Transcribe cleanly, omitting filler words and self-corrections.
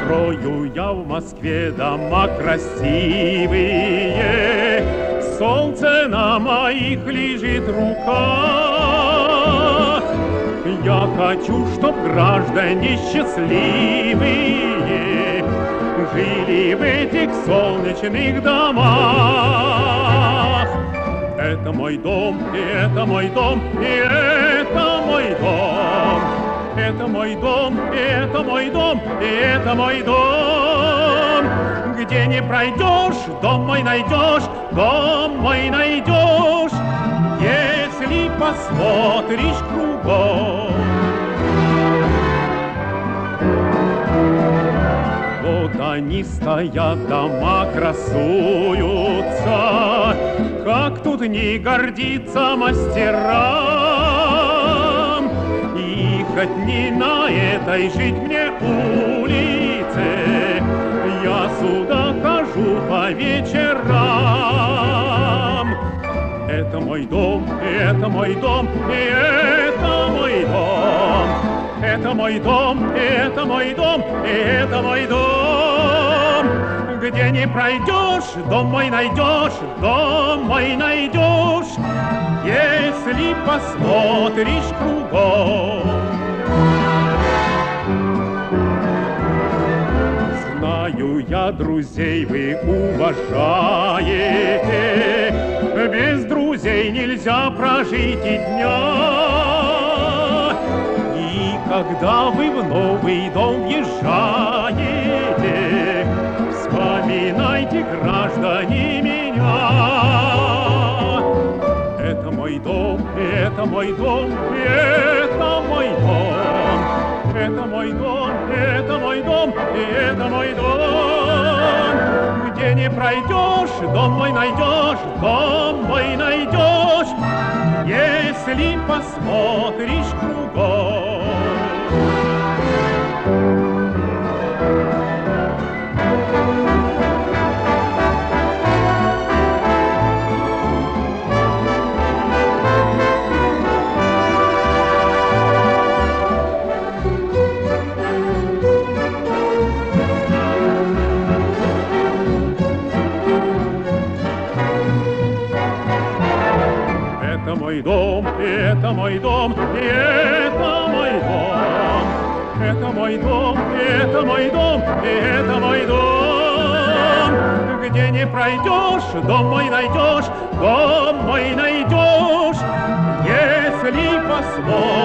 Строю я в Москве дома красивые, солнце на моих лежит рука. Я хочу, чтоб граждане счастливые жили в этих солнечных домах. Это мой дом, и это мой дом, и это мой дом. Это мой дом, и это мой дом, и это мой дом. Где не пройдешь, дом мой найдешь, дом мой найдешь, если посмотришь кругом. Вот они стоят, дома красуются, как тут не гордиться мастерам. И хоть не на этой жить мне улице, я сюда хожу по вечерам. Это мой дом, это мой дом, и это мой дом. Это мой дом, это мой дом, и это мой дом. Где не пройдешь, дом мой найдешь, дом мой найдешь, если посмотришь кругом. Знаю я, друзей вы уважаете, без друзей нельзя прожить и дня. Когда вы в новый дом въезжаете, вспоминайте, граждане, меня. Это мой дом, это мой дом, это мой дом. Это мой дом, это мой дом, это мой дом. Где не пройдешь, дом мой найдешь, дом мой найдешь, если посмотришь кругом. Это мой дом, это мой дом, это мой дом. Это мой дом, это мой дом, это мой дом. Где не пройдешь, дом мой найдешь, дом мой найдешь, если посмотришь.